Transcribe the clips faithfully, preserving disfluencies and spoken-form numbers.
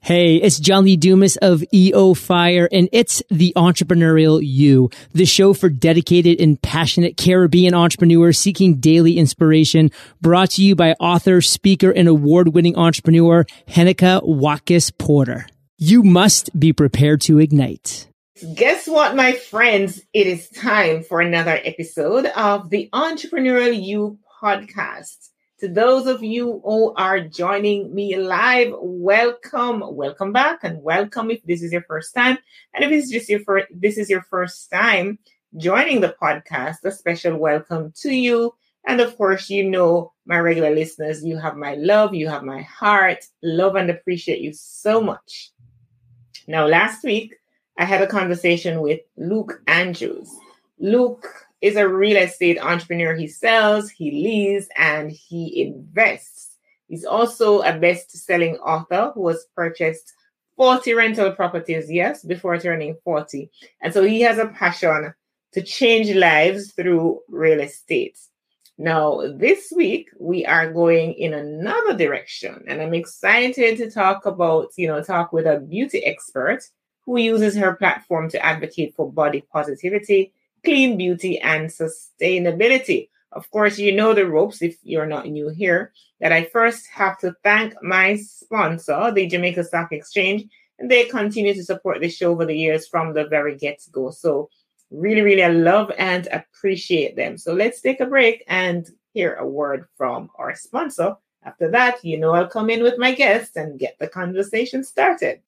Hey, it's John Lee Dumas of E O Fire, and it's The Entrepreneurial You, the show for dedicated and passionate Caribbean entrepreneurs seeking daily inspiration, brought to you by author, speaker, and award-winning entrepreneur Henika Watkis Porter. You must be prepared to ignite. Guess what, my friends? It is time for another episode of The Entrepreneurial You podcast. To those of you who are joining me live, welcome, welcome back, and welcome if this is your first time. And if it's just your first, this is your first time joining the podcast, a special welcome to you. And of course, you know, my regular listeners, you have my love, you have my heart, love and appreciate you so much. Now, last week, I had a conversation with Luke Andrews. Luke is a real estate entrepreneur. He sells, he leads, and he invests. He's also a best-selling author who has purchased forty rental properties, yes, before turning forty. And so he has a passion to change lives through real estate. Now, this week, we are going in another direction, and I'm excited to talk about, you know, talk with a beauty expert who uses her platform to advocate for body positivity, clean beauty, and sustainability. Of course, you know the ropes if you're not new here, that I first have to thank my sponsor, the Jamaica Stock Exchange, and they continue to support the show over the years from the very get-go. So really, really, I love and appreciate them. So let's take a break and hear a word from our sponsor. After that, you know I'll come in with my guest and get the conversation started.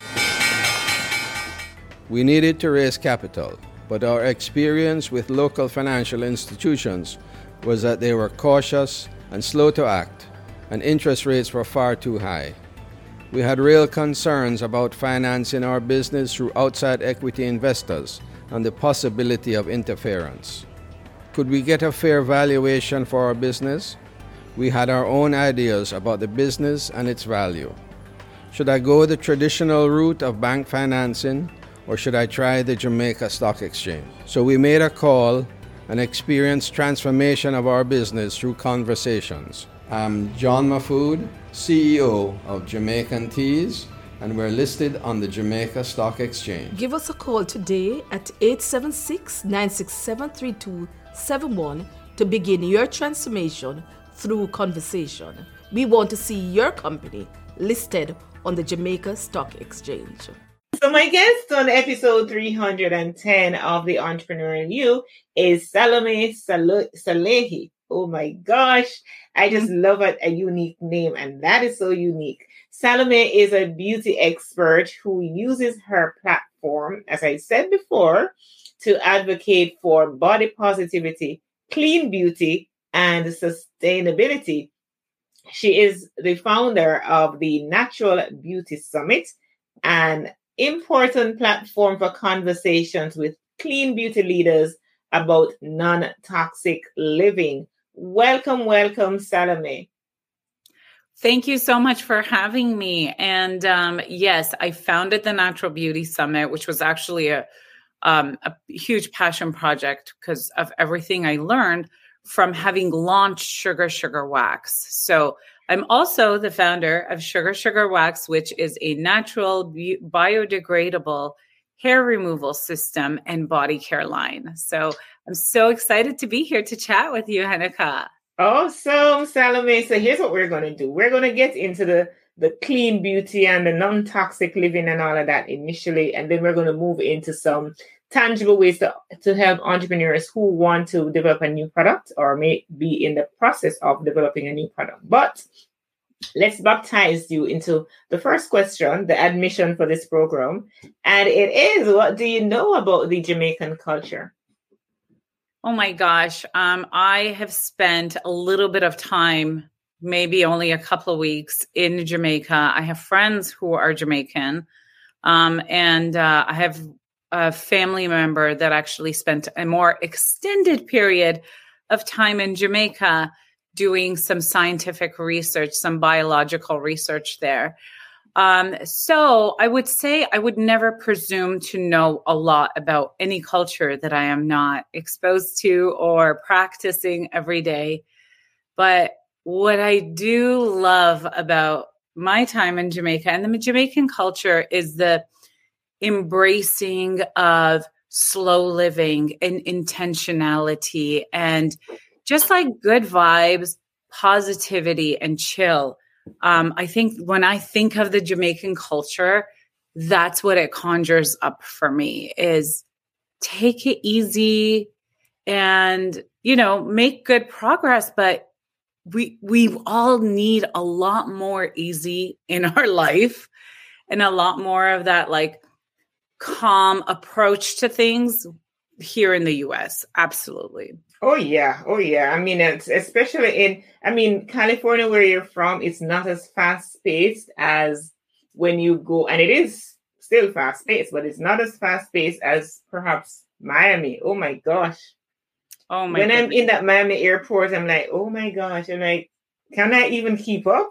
We needed to raise capital, but our experience with local financial institutions was that they were cautious and slow to act, and interest rates were far too high. We had real concerns about financing our business through outside equity investors and the possibility of interference. Could we get a fair valuation for our business? We had our own ideas about the business and its value. Should I go the traditional route of bank financing, or should I try the Jamaica Stock Exchange? So we made a call and experienced transformation of our business through conversations. I'm John Mahfood, C E O of Jamaican Teas, and we're listed on the Jamaica Stock Exchange. Give us a call today at eight seven six, nine six seven, three two seven one to begin your transformation through conversation. We want to see your company listed on the Jamaica Stock Exchange. So my guest on episode three hundred ten of The Entrepreneurial You is Salome Sal- Salehi. Oh my gosh, I just love a, a unique name, and that is so unique. Salome is a beauty expert who uses her platform, as I said before, to advocate for body positivity, clean beauty, and sustainability. She is the founder of the Natural Beauty Summit, an important platform for conversations with clean beauty leaders about non-toxic living. Welcome, welcome, Salome. Thank you so much for having me. And um, yes, I founded the Natural Beauty Summit, which was actually a, um, a huge passion project because of everything I learned from having launched Sugar Sugar Wax. So I'm also the founder of Sugar Sugar Wax, which is a natural, bi- biodegradable hair removal system and body care line. So I'm so excited to be here to chat with you, Henika. Awesome, Salome. So here's what we're going to do. We're going to get into the, the clean beauty and the non-toxic living and all of that initially, and then we're going to move into some tangible ways to, to help entrepreneurs who want to develop a new product or may be in the process of developing a new product. But let's baptize you into the first question, the admission for this program. And it is, what do you know about the Jamaican culture? Oh my gosh. Um, I have spent a little bit of time, maybe only a couple of weeks in Jamaica. I have friends who are Jamaican. Um, and uh, I have a family member that actually spent a more extended period of time in Jamaica doing some scientific research, some biological research there. Um, so I would say I would never presume to know a lot about any culture that I am not exposed to or practicing every day. But what I do love about my time in Jamaica, and the Jamaican culture is the embracing of slow living and intentionality and just like good vibes, positivity, and chill. Um, I think when I think of the Jamaican culture, that's what it conjures up for me is take it easy and, you know, make good progress. But we, we all need a lot more easy in our life and a lot more of that like calm approach to things here in the U S. Absolutely. Oh yeah. Oh yeah. I mean, it's especially in, I mean, California, where you're from, it's not as fast paced as when you go, and it is still fast paced, but it's not as fast paced as perhaps Miami. Oh my gosh. Oh my When goodness. I'm in that Miami airport, I'm like, oh my gosh. I'm like, can I even keep up?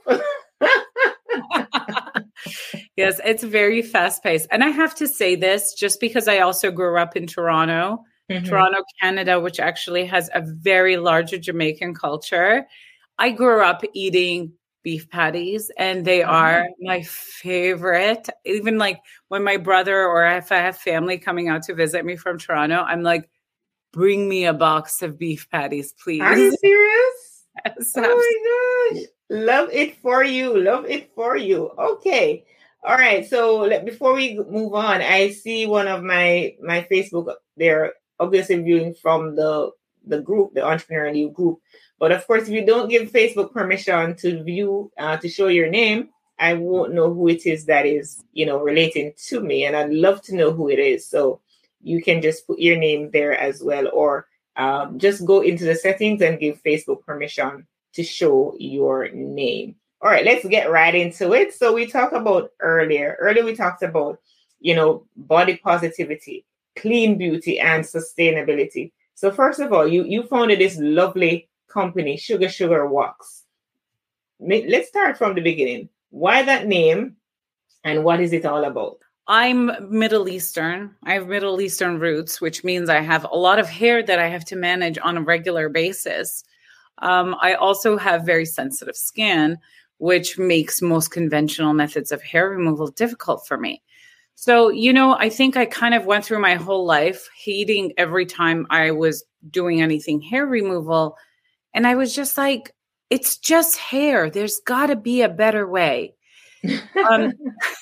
Yes, it's very fast paced. And I have to say this just because I also grew up in Toronto, mm-hmm. Toronto, Canada, which actually has a very large Jamaican culture. I grew up eating beef patties and they mm-hmm. are my favorite. Even like when my brother or if I have family coming out to visit me from Toronto, I'm like, bring me a box of beef patties, please. Are you serious? Yes, oh my gosh. Love it for you. Love it for you. Okay. All right. So let, before we move on, I see one of my, my Facebook, they're obviously viewing from the, the group, the Entrepreneurial You group. But of course, if you don't give Facebook permission to view, uh, to show your name, I won't know who it is that is, you know, relating to me. And I'd love to know who it is. So you can just put your name there as well, or um, just go into the settings and give Facebook permission to show your name. All right, let's get right into it. So we talked about earlier, earlier we talked about, you know, body positivity, clean beauty, and sustainability. So first of all, you, you founded this lovely company, Sugar Sugar Wax. Let's start from the beginning. Why that name and what is it all about? I'm Middle Eastern. I have Middle Eastern roots, which means I have a lot of hair that I have to manage on a regular basis. Um, I also have very sensitive skin, which makes most conventional methods of hair removal difficult for me. So, you know, I think I kind of went through my whole life hating every time I was doing anything hair removal. And I was just like, it's just hair. There's got to be a better way. um,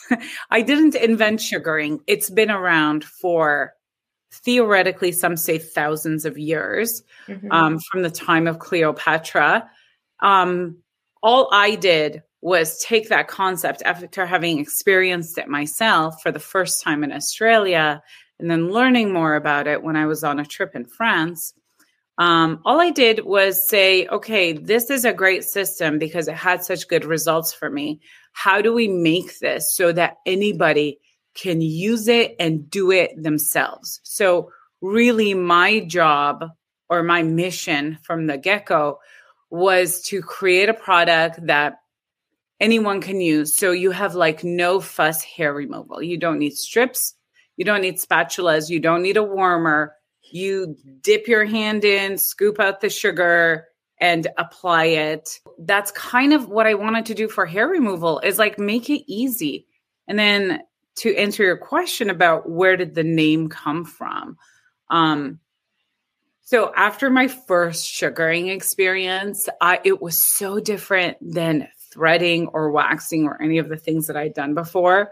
I didn't invent sugaring. It's been around for theoretically, some say thousands of years, mm-hmm. um, from the time of Cleopatra. Um, all I did was take that concept after having experienced it myself for the first time in Australia and then learning more about it when I was on a trip in France. Um, all I did was say, okay, this is a great system because it had such good results for me. How do we make this so that anybody can use it and do it themselves? So really my job or my mission from the get-go was to create a product that anyone can use. So you have like no fuss hair removal. You don't need strips. You don't need spatulas. You don't need a warmer. You dip your hand in, scoop out the sugar, and apply it. That's kind of what I wanted to do for hair removal, is like make it easy. And then to answer your question about where did the name come from? Um, so after my first sugaring experience, I, it was so different than threading or waxing or any of the things that I'd done before.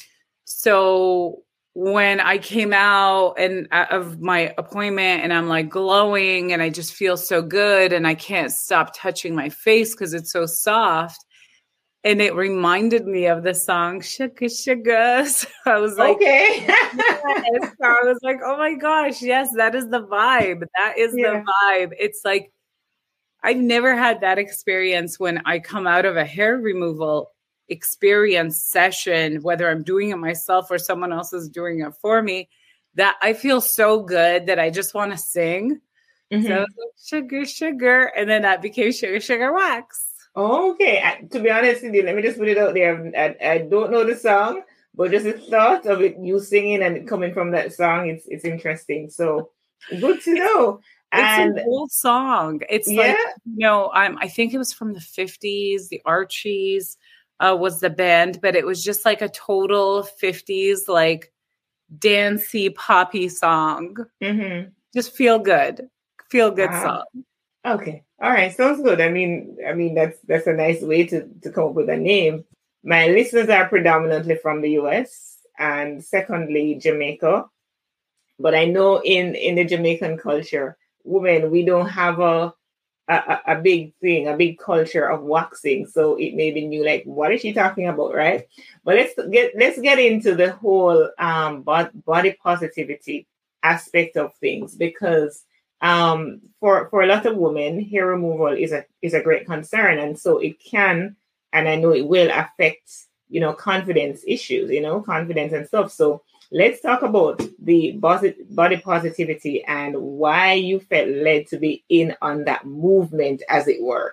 So when I came out and of my appointment and I'm like glowing and I just feel so good and I can't stop touching my face because it's so soft. And it reminded me of the song Sugar Sugar. So I was like, okay. Yes. So I was like, oh my gosh, yes, that is the vibe. That is yeah. the vibe. It's like, I've never had that experience when I come out of a hair removal experience session, whether I'm doing it myself or someone else is doing it for me, that I feel so good that I just want to sing. Mm-hmm. So I was like, sugar, sugar. And then that became Sugar Sugar Wax. Okay. I, to be honest with you, let me just put it out there. I, I don't know the song, but just the thought of it, you singing and it coming from that song, it's it's interesting. So good to know. It's and an old song. It's yeah. like, you know, um, I think it was from the fifties, the Archies. uh, was the band, but it was just like a total fifties, like dancey, poppy song. Mm-hmm. Just feel good, feel good Ah. song. Okay. All right. Sounds good. I mean, I mean, that's, that's a nice way to, to come up with a name. My listeners are predominantly from the U S and secondly, Jamaica. But I know in, in the Jamaican culture, women, we don't have a, a, a big thing, a big culture of waxing. So it may be new, like, what is she talking about, right? But let's get, let's get into the whole um, body positivity aspect of things, because um, for, for a lot of women, hair removal is a, is a great concern. And so it can, and I know it will affect, you know, confidence issues, you know, confidence and stuff. So let's talk about the body positivity and why you felt led to be in on that movement, as it were.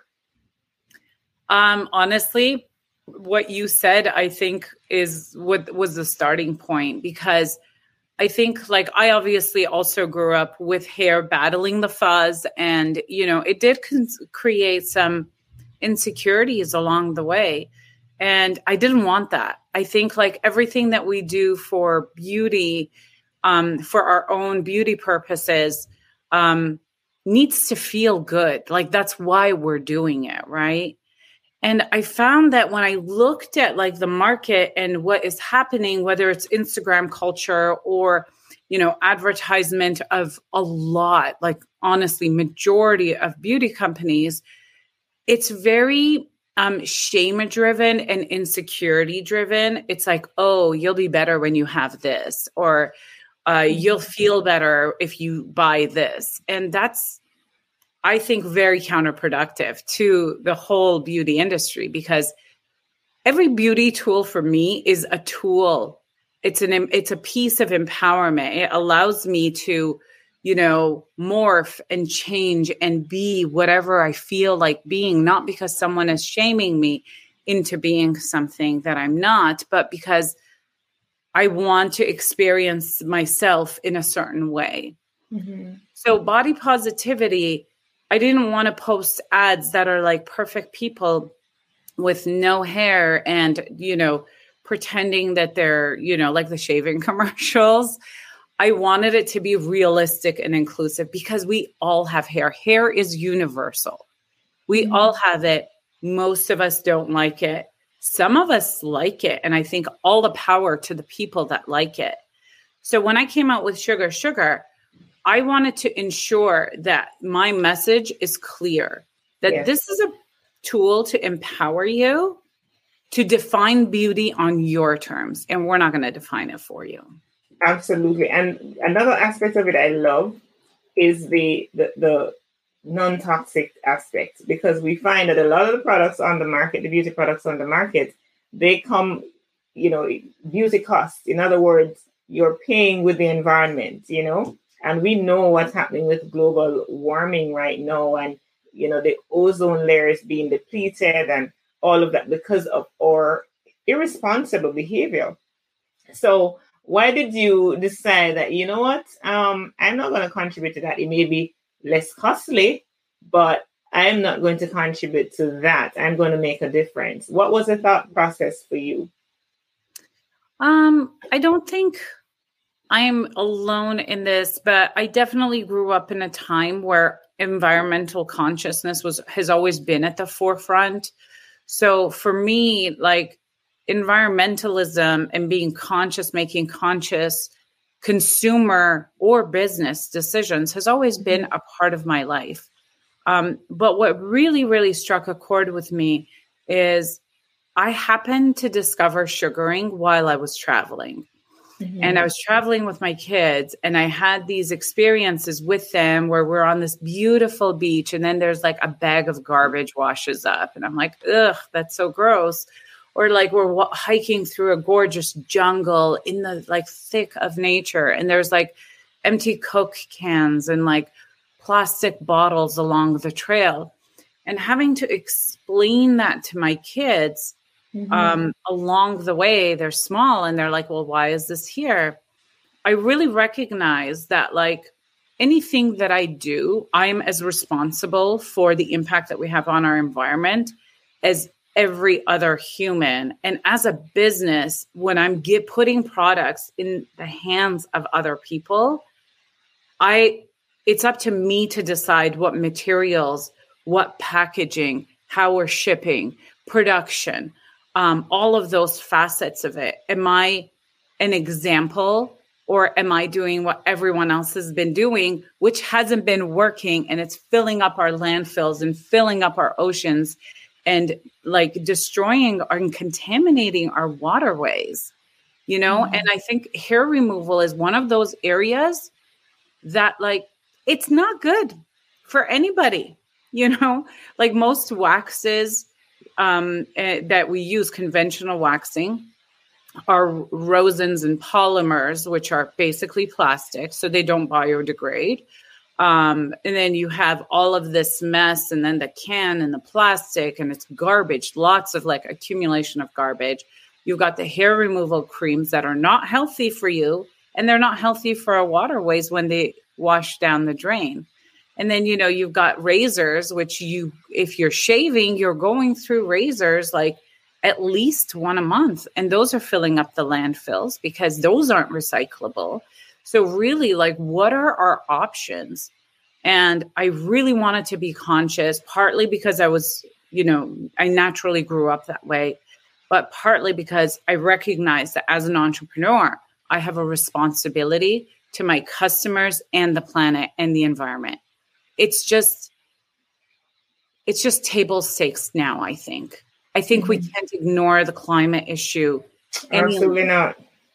Um, honestly, what you said, I think, is what was the starting point, because I think, like, I obviously also grew up with hair battling the fuzz, and, you know, it did con- create some insecurities along the way. And I didn't want that. I think, like, everything that we do for beauty, um, for our own beauty purposes, um, needs to feel good. Like, that's why we're doing it, right? And I found that when I looked at, like, the market and what is happening, whether it's Instagram culture or, you know, advertisement of a lot, like, honestly, majority of beauty companies, it's very um, shame-driven and insecurity-driven. It's like, oh, you'll be better when you have this, or uh, you'll feel better if you buy this. And that's, I think, very counterproductive to the whole beauty industry, because every beauty tool for me is a tool. It's an, it's a piece of empowerment. It allows me to, you know, morph and change and be whatever I feel like being, not because someone is shaming me into being something that I'm not, but because I want to experience myself in a certain way. Mm-hmm. So body positivity, I didn't want to post ads that are like perfect people with no hair and, you know, pretending that they're, you know, like the shaving commercials. I wanted it to be realistic and inclusive, because we all have hair. Hair is universal. We mm-hmm. all have it. Most of us don't like it. Some of us like it. And I think all the power to the people that like it. So when I came out with Sugar Sugar, I wanted to ensure that my message is clear, that yes. this is a tool to empower you to define beauty on your terms. And we're not going to define it for you. Absolutely. And another aspect of it I love is the, the, the non-toxic aspect, because we find that a lot of the products on the market, the beauty products on the market, they come, you know, beauty costs. In other words, you're paying with the environment, you know, and we know what's happening with global warming right now, and, you know, the ozone layer is being depleted and all of that because of our irresponsible behavior. So why did you decide that, you know what, um, I'm not going to contribute to that? It may be less costly, but I'm not going to contribute to that. I'm going to make a difference. What was the thought process for you? Um, I don't think I'm alone in this, but I definitely grew up in a time where environmental consciousness was has always been at the forefront. So for me, like, environmentalism and being conscious, making conscious consumer or business decisions has always been a part of my life. Um, but what really, really struck a chord with me is I happened to discover sugaring while I was traveling. Mm-hmm. And I was traveling with my kids, and I had these experiences with them where we're on this beautiful beach, and then there's like a bag of garbage washes up. And I'm like, ugh, that's so gross. Or like we're w- hiking through a gorgeous jungle in the like thick of nature, and there's like empty Coke cans and like plastic bottles along the trail. And having to explain that to my kids mm-hmm. um, along the way, they're small and they're like, well, why is this here? I really recognize that, like, anything that I do, I'm as responsible for the impact that we have on our environment as every other human. And as a business, when I'm get, putting products in the hands of other people, I it's up to me to decide what materials, what packaging, how we're shipping, production, um, all of those facets of it. Am I an example, or am I doing what everyone else has been doing, which hasn't been working, and it's filling up our landfills and filling up our oceans and like destroying and contaminating our waterways, you know? Mm-hmm. And I think hair removal is one of those areas that like, it's not good for anybody, you know, like most waxes um, uh, that we use, conventional waxing, are rosins and polymers, which are basically plastic, so they don't biodegrade. Um, and then you have all of this mess, and then the can and the plastic, and it's garbage, lots of like accumulation of garbage. You've got the hair removal creams that are not healthy for you, and they're not healthy for our waterways when they wash down the drain. And then, you know, you've got razors, which you, if you're shaving, you're going through razors like at least one a month. And those are filling up the landfills because those aren't recyclable. So really, like, what are our options? And I really wanted to be conscious, partly because I was, you know, I naturally grew up that way, but partly because I recognize that as an entrepreneur, I have a responsibility to my customers and the planet and the environment. It's just, it's just table stakes now, I think. I think mm-hmm. we can't ignore the climate issue. Absolutely not.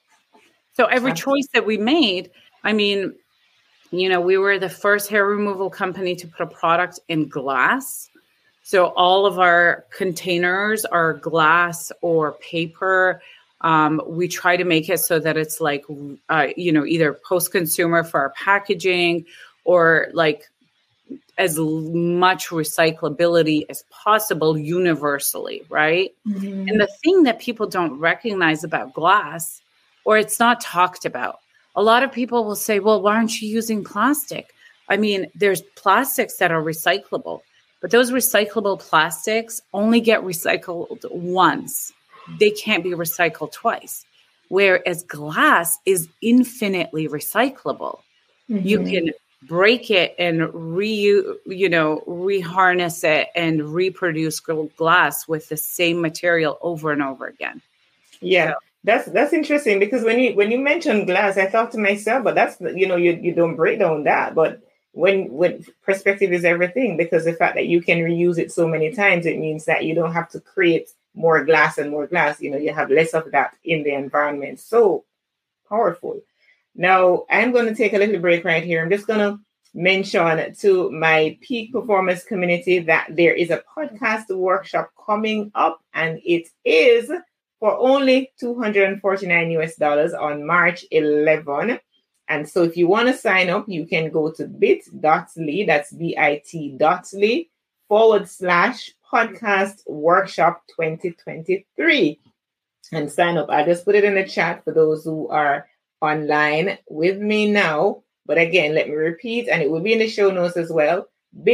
So every choice that we made, I mean, you know, we were the first hair removal company to put a product in glass. So all of our containers are glass or paper. Um, we try to make it so that it's like, uh, you know, either post-consumer for our packaging or like as much recyclability as possible universally, right? Mm-hmm. And the thing that people don't recognize about glass, or it's not talked about, a lot of people will say, well, why aren't you using plastic? I mean, there's plastics that are recyclable, but those recyclable plastics only get recycled once. They can't be recycled twice. Whereas glass is infinitely recyclable. Mm-hmm. You can break it and re, you know, reharness it and reproduce glass with the same material over and over again. Yeah. So, That's that's interesting because when you when you mentioned glass, I thought to myself, but that's, you know, you, you don't break down that. But when when perspective is everything, because the fact that you can reuse it so many times, it means that you don't have to create more glass and more glass. You know, you have less of that in the environment. So powerful. Now I'm going to take a little break right here. I'm just going to mention to my Peak Performance community that there is a podcast workshop coming up, and it is for only two hundred forty-nine U S dollars on March eleventh. And so if you want to sign up, you can go to bit.ly, that's bit.ly forward slash podcast workshop twenty twenty-three and sign up. I just put it in the chat for those who are online with me now. But again, let me repeat, and it will be in the show notes as well,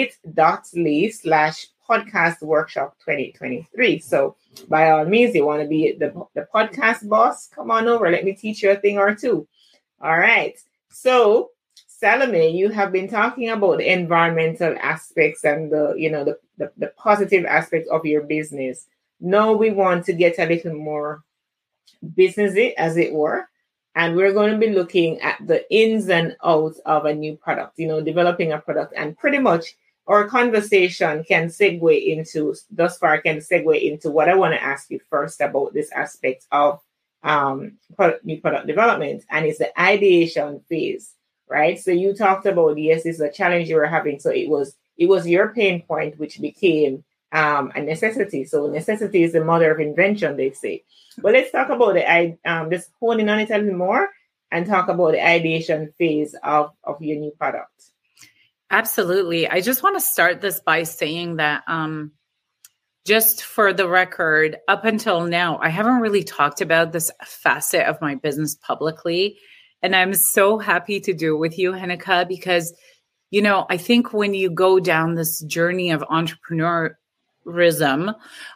bit.ly slash podcast workshop twenty twenty-three. So by all means, you want to be the, the podcast boss, come on over. Let me teach you a thing or two. All right. So Salome, you have been talking about the environmental aspects and the, you know, the, the, the positive aspects of your business. Now we want to get a little more businessy, as it were. And we're going to be looking at the ins and outs of a new product, you know, developing a product. And pretty much our conversation can segue into, thus far can segue into what I want to ask you first about this aspect of um, product, new product development. And it's the ideation phase, right? So you talked about, yes, it's a challenge you were having. So it was, it was your pain point, which became um, a necessity. So necessity is the mother of invention, they say. But let's talk about the, I um, just honing on it a little more and talk about the ideation phase of, of your new product. Absolutely. I just want to start this by saying that um, just for the record, up until now, I haven't really talked about this facet of my business publicly. And I'm so happy to do it with you, Henneke, because, you know, I think when you go down this journey of entrepreneurship, um,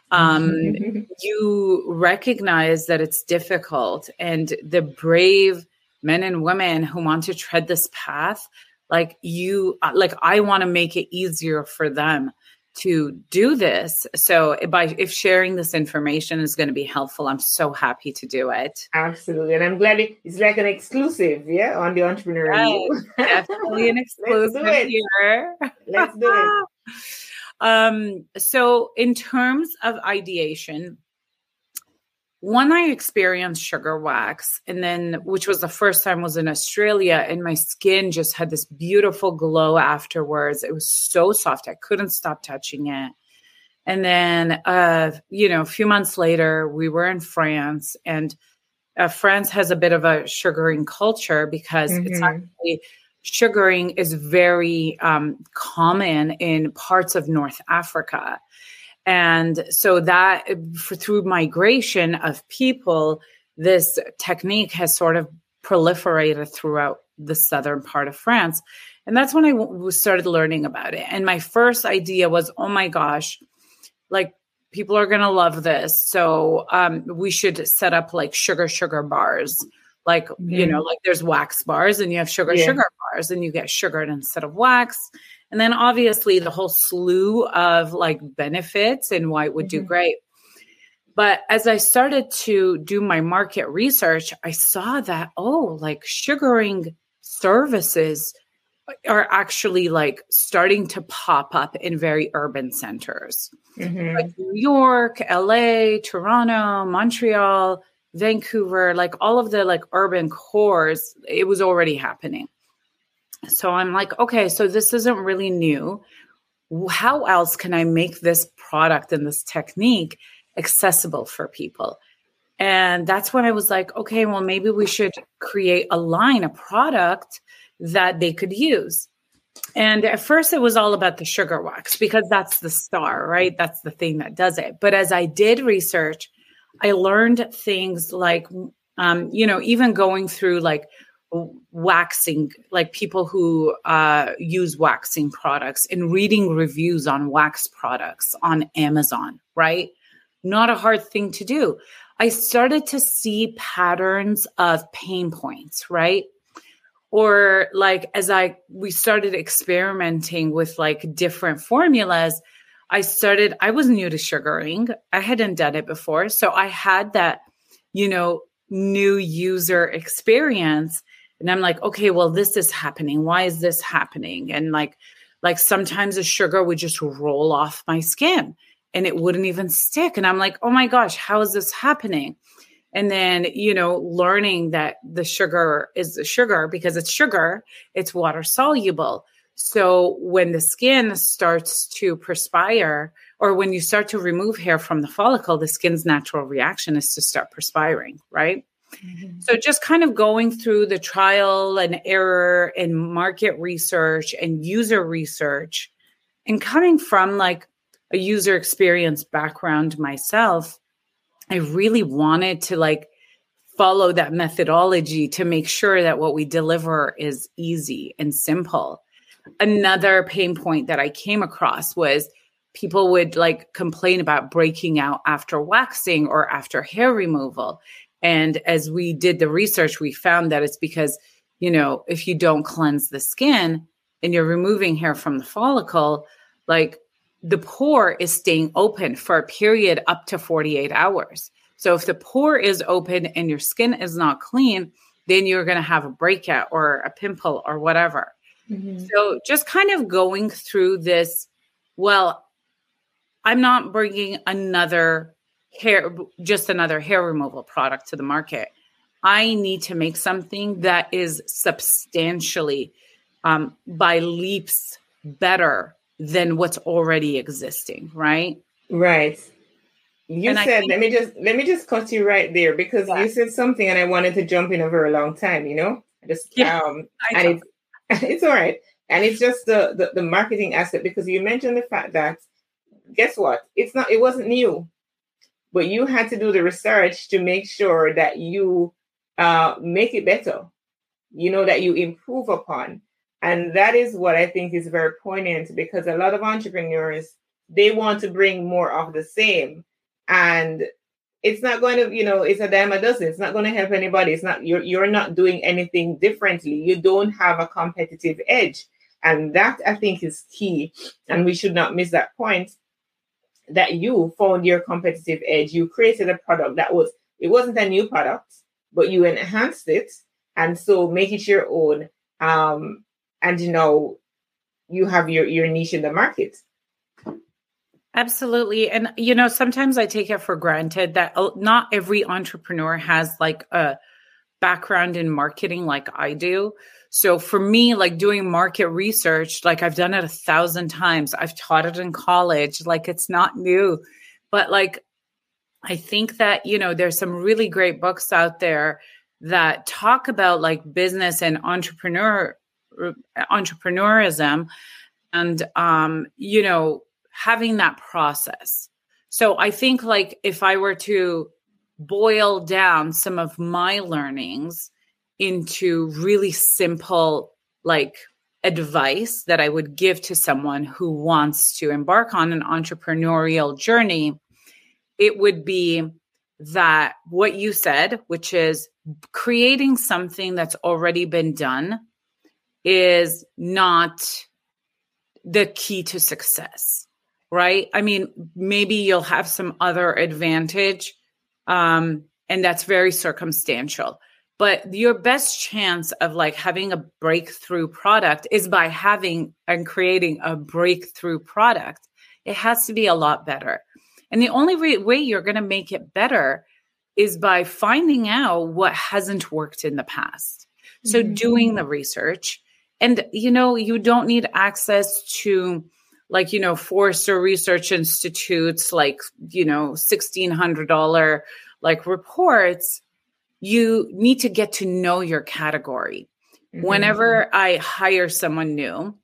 you recognize that it's difficult, and the brave men and women who want to tread this path, like you, like I want to make it easier for them to do this. So by if sharing this information is going to be helpful, I'm so happy to do it. Absolutely. And I'm glad it, it's like an exclusive, yeah, on the Entrepreneur. Right. Definitely an exclusive Let's here. Let's do it. um, so in terms of ideation, one, I experienced sugar wax, and then, which was the first time, was in Australia, and my skin just had this beautiful glow afterwards. It was so soft. I couldn't stop touching it. And then, uh, you know, a few months later, we were in France, and uh, France has a bit of a sugaring culture because mm-hmm. it's actually, sugaring is very um, common in parts of North Africa. And so that for, through migration of people, this technique has sort of proliferated throughout the southern part of France. And that's when I w- started learning about it. And my first idea was, oh my gosh, like people are going to love this. So um, we should set up like sugar, sugar bars. Like, mm-hmm. you know, like there's wax bars and you have sugar, yeah. sugar bars, and you get sugared instead of wax. And then obviously the whole slew of like benefits and why it would mm-hmm. do great. But as I started to do my market research, I saw that, oh, like sugaring services are actually like starting to pop up in very urban centers. Mm-hmm. Like New York, L A, Toronto, Montreal, Vancouver, like all of the like urban cores, it was already happening. So I'm like, okay, so this isn't really new. How else can I make this product and this technique accessible for people? And that's when I was like, okay, well, maybe we should create a line, a product that they could use. And at first it was all about the sugar wax because that's the star, right? That's the thing that does it. But as I did research, I learned things like, um, you know, even going through like waxing, like people who uh, use waxing products and reading reviews on wax products on Amazon, right? Not a hard thing to do. I started to see patterns of pain points, right? Or like as I we started experimenting with like different formulas, I started, I was new to sugaring. I hadn't done it before. So I had that, you know, new user experience. And I'm like, okay, well, this is happening. Why is this happening? And like, like sometimes the sugar would just roll off my skin and it wouldn't even stick. And I'm like, oh my gosh, how is this happening? And then, you know, learning that the sugar is the sugar because it's sugar, it's water soluble. So when the skin starts to perspire, or when you start to remove hair from the follicle, the skin's natural reaction is to start perspiring, right? Mm-hmm. So just kind of going through the trial and error and market research and user research, and coming from like a user experience background myself, I really wanted to like follow that methodology to make sure that what we deliver is easy and simple. Another pain point that I came across was people would like complain about breaking out after waxing or after hair removal. And as we did the research, we found that it's because, you know, if you don't cleanse the skin and you're removing hair from the follicle, like the pore is staying open for a period up to forty-eight hours. So if the pore is open and your skin is not clean, then you're going to have a breakout or a pimple or whatever. Mm-hmm. So just kind of going through this, well, I'm not bringing another hair, just another hair removal product to the market. I need to make something that is substantially um, by leaps better than what's already existing, right? Right. You and said, think, let me just let me just cut you right there because yeah. you said something and I wanted to jump in a very long time, you know? Just yeah, um and it's, it's all right. And it's just the, the the marketing aspect because you mentioned the fact that guess what? It's not it wasn't new. But you had to do the research to make sure that you uh, make it better, you know, that you improve upon. And that is what I think is very poignant because a lot of entrepreneurs they want to bring more of the same. And it's not going to, you know, it's a dime a dozen. It's not going to help anybody. It's not, you're, you're not doing anything differently. You don't have a competitive edge. And that, I think, is key. And we should not miss that point, that you found your competitive edge. You created a product that was, it wasn't a new product, but you enhanced it. And so make it your own. Um, and, you know, you have your, your niche in the market. Absolutely. And, you know, sometimes I take it for granted that not every entrepreneur has like a background in marketing like I do. So for me, like doing market research, like I've done it a thousand times. I've taught it in college, like it's not new. But like, I think that, you know, there's some really great books out there that talk about like business and entrepreneur entrepreneurism and, um, you know, having that process. So I think like if I were to boil down some of my learnings into really simple, like advice that I would give to someone who wants to embark on an entrepreneurial journey, it would be that what you said, which is creating something that's already been done, is not the key to success, right? I mean, maybe you'll have some other advantage, um, and that's very circumstantial. But your best chance of like having a breakthrough product is by having and creating a breakthrough product. It has to be a lot better. And the only re- way you're going to make it better is by finding out what hasn't worked in the past. So mm-hmm. doing the research. And, you know, you don't need access to like, you know, Forrester Research Institute's like, you know, sixteen hundred dollars like reports. You need to get to know your category. Mm-hmm. Whenever I hire someone new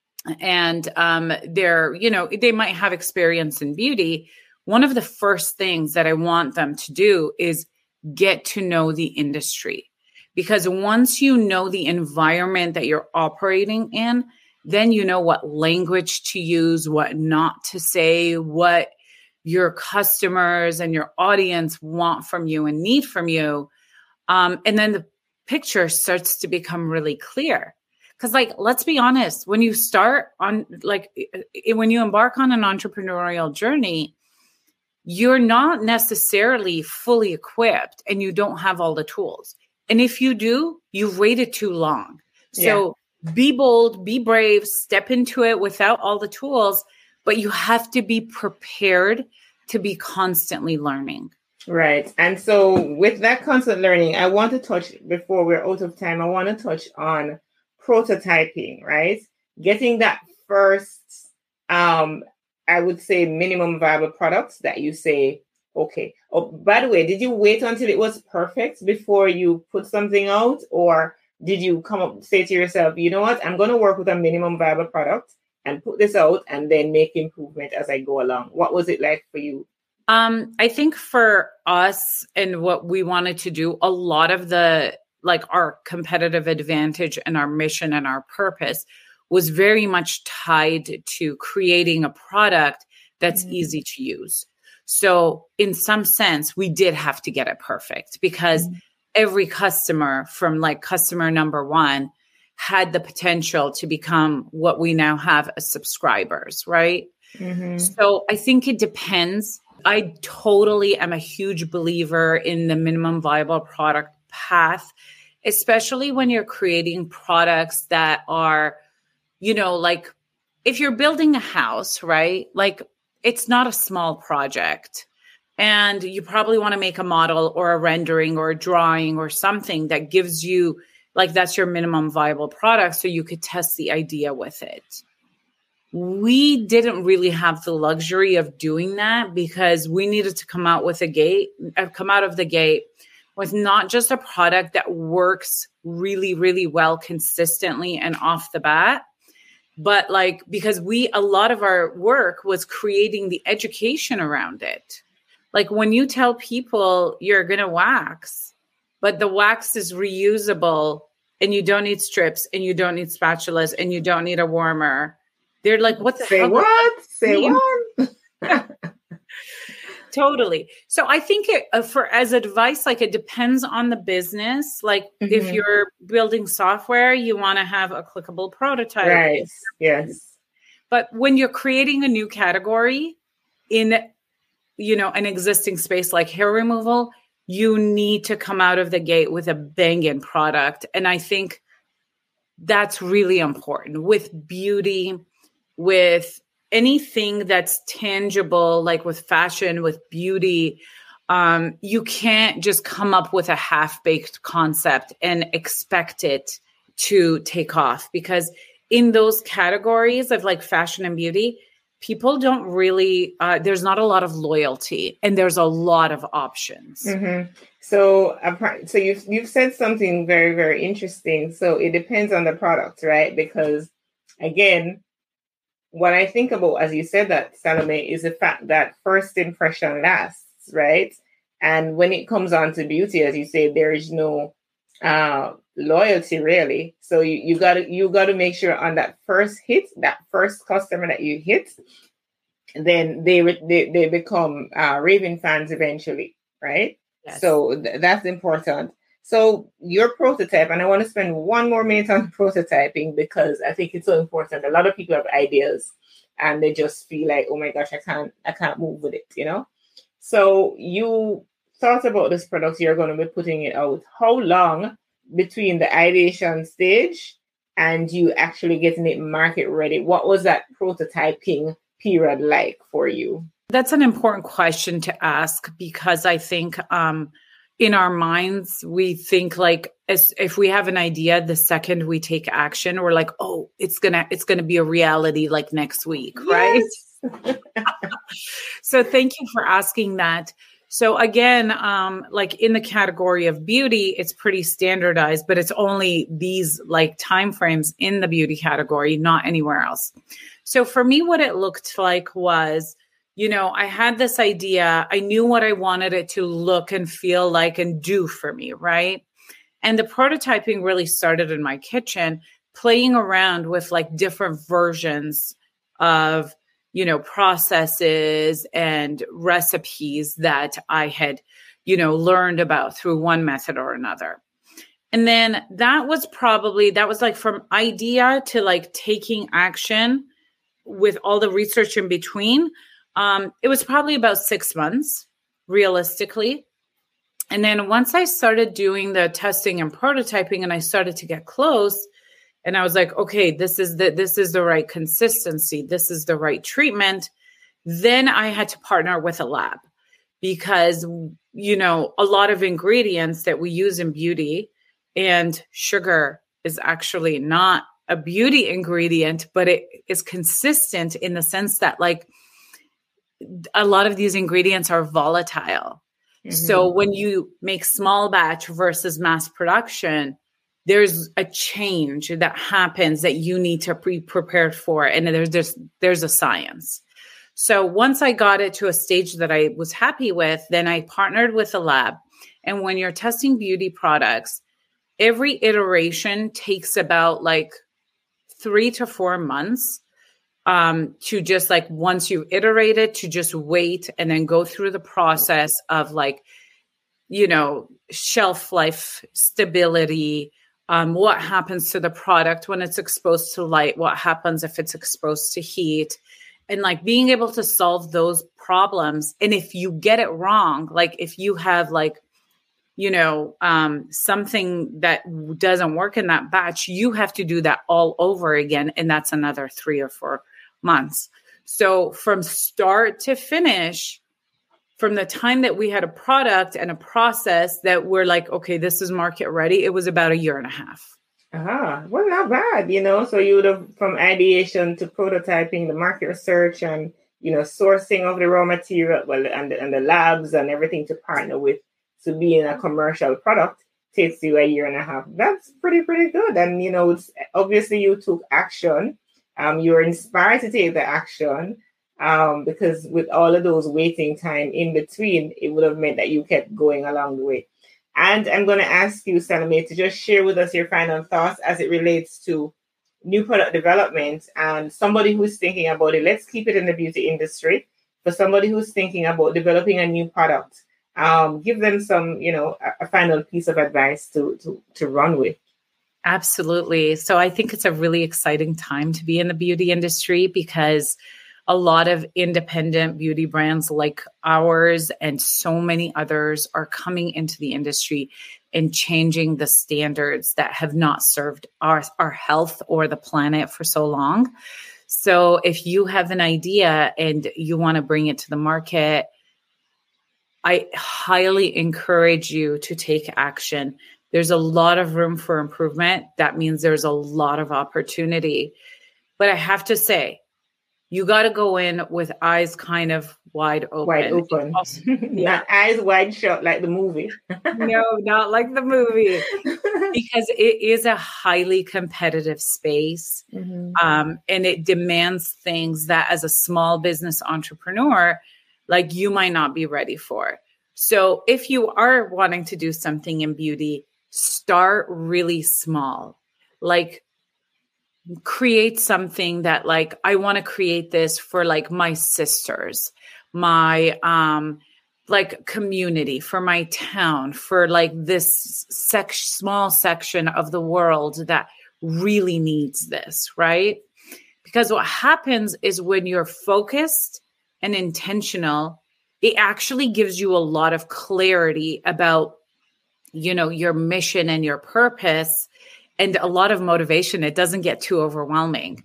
and um, they're, you know, they might have experience in beauty, one of the first things that I want them to do is get to know the industry. Because once you know the environment that you're operating in, then you know what language to use, what not to say, what your customers and your audience want from you and need from you. Um, and then the picture starts to become really clear. Because like, let's be honest, when you start on, like, when you embark on an entrepreneurial journey, you're not necessarily fully equipped and you don't have all the tools. And if you do, you've waited too long. So yeah. Be bold, be brave, step into it without all the tools, but you have to be prepared to be constantly learning. Right. And so with that constant learning, I want to touch, before we're out of time, I want to touch on prototyping, right? Getting that first, um, I would say, minimum viable products that you say, okay. Oh, by the way, did you wait until it was perfect before you put something out? Or did you come up, say to yourself, you know what, I'm going to work with a minimum viable product and put this out and then make improvement as I go along? What was it like for you? Um, I think for us and what we wanted to do, a lot of the, like our competitive advantage and our mission and our purpose was very much tied to creating a product that's mm-hmm. easy to use. So in some sense, we did have to get it perfect because mm-hmm. every customer from like customer number one had the potential to become what we now have as subscribers, right? Mm-hmm. So I think it depends. I totally am a huge believer in the minimum viable product path, especially when you're creating products that are, you know, like if you're building a house, right? Like it's not a small project and you probably want to make a model or a rendering or a drawing or something that gives you like, that's your minimum viable product. So you could test the idea with it. We didn't really have the luxury of doing that because we needed to come out with a gate, come out of the gate with not just a product that works really, really well consistently and off the bat, but like, because we, a lot of our work was creating the education around it. Like when you tell people you're going to wax, but the wax is reusable and you don't need strips and you don't need spatulas and you don't need a warmer. They're like, what the Say hell? What? Say what? Totally. So I think it, uh, for as advice, like it depends on the business. Like mm-hmm. if you're building software, you want to have a clickable prototype. Right. Yes. But when you're creating a new category in, you know, an existing space like hair removal, you need to come out of the gate with a banging product. And I think that's really important with beauty, with anything that's tangible, like with fashion, with beauty. Um, you can't just come up with a half-baked concept and expect it to take off, because in those categories of like fashion and beauty, people don't really, uh, there's not a lot of loyalty and there's a lot of options. Mm-hmm. So, so you've, you've said something very, very interesting. So it depends on the product, right? Because again, what I think about, as you said that, Salome, is the fact that first impression lasts, right? And when it comes on to beauty, as you say, there is no uh, loyalty really. So you, you gotta you gotta make sure on that first hit, that first customer that you hit, then they they, they become uh, raving fans eventually, right? Yes. So th- that's important. So your prototype, and I want to spend one more minute on prototyping because I think it's so important. A lot of people have ideas and they just feel like, oh my gosh, I can't, I can't move with it, you know? So you thought about this product, you're going to be putting it out. How long between the ideation stage and you actually getting it market ready? What was that prototyping period like for you? That's an important question to ask, because I think, um, in our minds, we think like as if we have an idea, the second we take action, we're like, oh, it's gonna it's gonna be a reality like next week, right? Yes. So thank you for asking that. So again, um, like in the category of beauty, it's pretty standardized, but it's only these like timeframes in the beauty category, not anywhere else. So for me, what it looked like was, you know, I had this idea. I knew what I wanted it to look and feel like and do for me, right? And the prototyping really started in my kitchen, playing around with like different versions of, you know, processes and recipes that I had, you know, learned about through one method or another. And then that was probably, that was like from idea to like taking action with all the research in between. Um, it was probably about six months, realistically. And then once I started doing the testing and prototyping and I started to get close, and I was like, okay, this is the this is the right consistency. This is the right treatment. Then I had to partner with a lab because, you know, a lot of ingredients that we use in beauty, and sugar is actually not a beauty ingredient, but it is consistent in the sense that like, a lot of these ingredients are volatile. Mm-hmm. So when you make small batch versus mass production, there's a change that happens that you need to be prepared for. And there's just, there's a science. So once I got it to a stage that I was happy with, then I partnered with a lab. And when you're testing beauty products, every iteration takes about like three to four months. Um, to just like, once you've iterated, to just wait and then go through the process of like, you know, shelf life, stability, um, what happens to the product when it's exposed to light, what happens if it's exposed to heat, and like being able to solve those problems. And if you get it wrong, like if you have like, you know, um, something that doesn't work in that batch, you have to do that all over again. And that's another three or four months. So from start to finish, from the time that we had a product and a process that we're like, okay, this is market ready, it was about a year and a half. Ah, well, not bad, you know. So you would have, from ideation to prototyping, the market research and, you know, sourcing of the raw material, well, and the, and the labs and everything to partner with to be in a commercial product takes you a year and a half. That's pretty, pretty good. And, you know, it's obviously you took action. Um, you were inspired to take the action um, because with all of those waiting time in between, it would have meant that you kept going along the way. And I'm going to ask you, Salome, to just share with us your final thoughts as it relates to new product development and somebody who's thinking about it. Let's keep it in the beauty industry. for somebody who's thinking about developing a new product, um, give them some, you know, a, a final piece of advice to, to, to run with. Absolutely. So I think it's a really exciting time to be in the beauty industry because a lot of independent beauty brands like ours and so many others are coming into the industry and changing the standards that have not served our, our health or the planet for so long. So if you have an idea and you want to bring it to the market, I highly encourage you to take action. There's a lot of room for improvement. That means there's a lot of opportunity. But I have to say, you got to go in with eyes kind of wide open. Wide open. Also, yeah. Not eyes wide shut like the movie. No, not like the movie. Because it is a highly competitive space. Mm-hmm. Um, and it demands things that as a small business entrepreneur, like you might not be ready for. So if you are wanting to do something in beauty, start really small. Like create something that like, I want to create this for like my sisters, my um, like community, for my town, for like this sec- small section of the world that really needs this, right? Because what happens is when you're focused and intentional, it actually gives you a lot of clarity about, you know, your mission and your purpose and a lot of motivation. It doesn't get too overwhelming.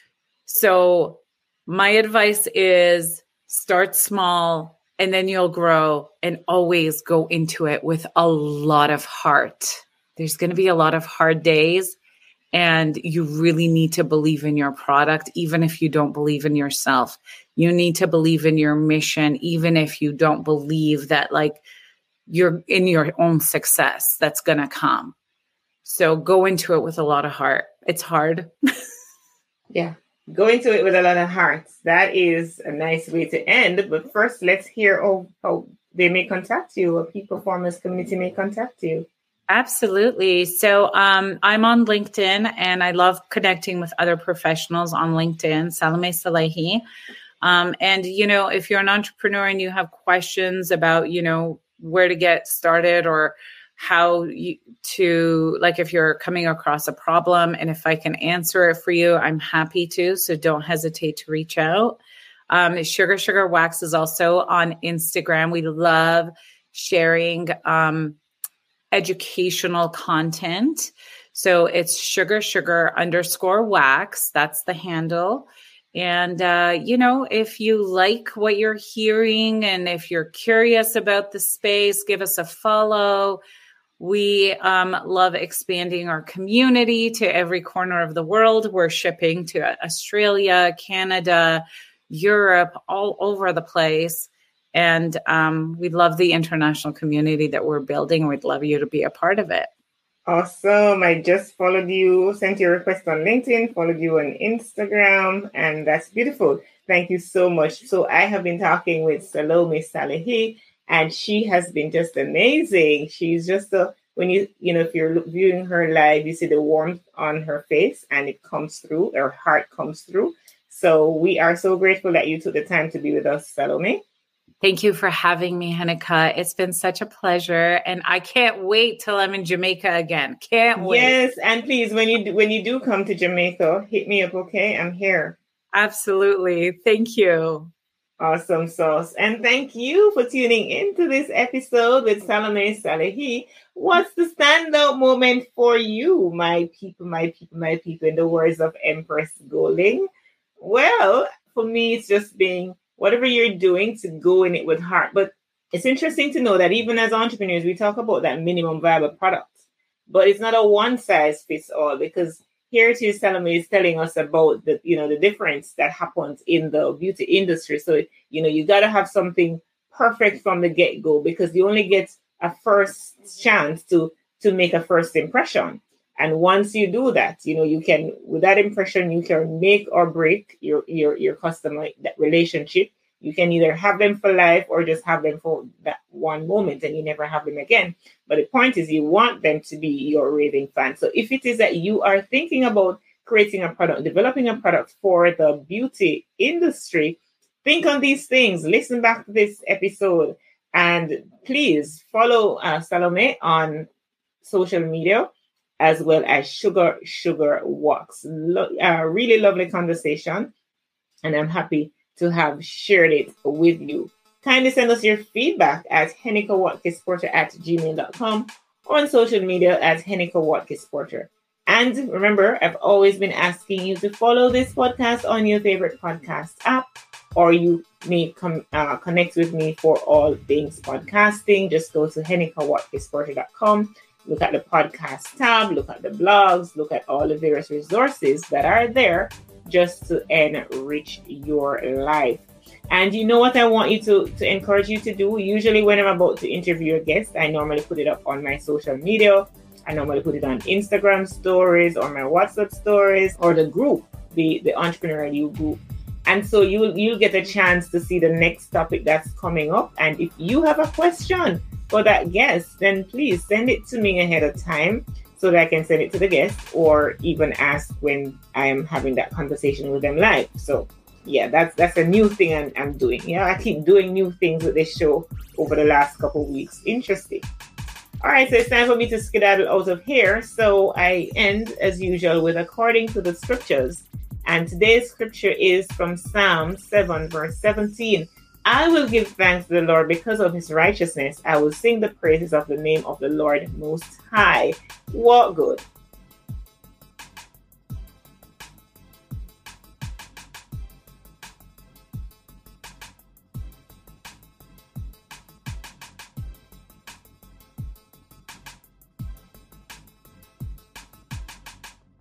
So my advice is start small and then you'll grow, and always go into it with a lot of heart. There's going to be a lot of hard days, and you really need to believe in your product, even if you don't believe in yourself. You need to believe in your mission, even if you don't believe that like you're in your own success that's going to come. So go into it with a lot of heart. It's hard. Yeah. Go into it with a lot of heart. That is a nice way to end. But first, let's hear how, how they may contact you, or Peak Performance community may contact you. Absolutely. So um, I'm on LinkedIn, and I love connecting with other professionals on LinkedIn, Salome Salehi. Um, and, you know, if you're an entrepreneur and you have questions about, you know, where to get started, or how you, to, like, if you're coming across a problem and if I can answer it for you, I'm happy to. So don't hesitate to reach out. Um, Sugar Sugar Wax is also on Instagram. We love sharing um, educational content. So it's Sugar Sugar underscore wax. That's the handle. And, uh, you know, if you like what you're hearing and if you're curious about the space, give us a follow. We um, love expanding our community to every corner of the world. We're shipping to Australia, Canada, Europe, all over the place. And um, we love the international community that we're building. We'd love you to be a part of it. Awesome. I just followed you, sent you a request on LinkedIn, followed you on Instagram, and that's beautiful. Thank you so much. So I have been talking with Salome Salehi, and she has been just amazing. She's just a, when you, you know, if you're viewing her live, you see the warmth on her face and it comes through, her heart comes through. So we are so grateful that you took the time to be with us, Salome. Thank you for having me, Hanika. It's been such a pleasure, and I can't wait till I'm in Jamaica again. Can't wait. Yes, and please, when you do, when you do come to Jamaica, hit me up, okay? I'm here. Absolutely. Thank you. Awesome sauce. And thank you for tuning into this episode with Salome Salehi. What's the standout moment for you, my people, my people, my people, in the words of Empress Golding? Well, for me, it's just being whatever you're doing to go in it with heart. But it's interesting to know that even as entrepreneurs, we talk about that minimum viable product, but it's not a one size fits all, because here it is, Salome is telling us about the, you know, the difference that happens in the beauty industry. So, you know, you got to have something perfect from the get-go, because you only get a first chance to, to make a first impression. And once you do that, you know, you can, with that impression, you can make or break your, your, your customer that relationship. You can either have them for life or just have them for that one moment and you never have them again. But the point is, you want them to be your raving fan. So if it is that you are thinking about creating a product, developing a product for the beauty industry, think on these things. Listen back to this episode. And please follow uh, Salome on social media, as well as Sugar Sugar Walks. Lo- uh, really lovely conversation. And I'm happy to have shared it with you. Kindly send us your feedback at henniker at gmail dot com or on social media at henniker. And remember, I've always been asking you to follow this podcast on your favorite podcast app, or you may come uh, connect with me for all things podcasting. Just go to henniker dot com, look at the podcast tab, look at the blogs, look at all the various resources that are there just to enrich your life. And you know what I want you to, to encourage you to do? Usually when I'm about to interview a guest, I normally put it up on my social media. I normally put it on Instagram stories or my WhatsApp stories or the group, the, the Entrepreneurial You group. And so you'll, you'll get a chance to see the next topic that's coming up. And if you have a question for that guest, then please send it to me ahead of time so that I can send it to the guest, or even ask when I am having that conversation with them live. So yeah, that's that's a new thing I'm, I'm doing. Yeah, I keep doing new things with this show over the last couple of weeks. Interesting. All right, so it's time for me to skedaddle out of here. So I end, as usual, with according to the scriptures. And today's scripture is from Psalm seven, verse seventeen. I will give thanks to the Lord because of his righteousness. I will sing the praises of the name of the Lord Most High. Walk good,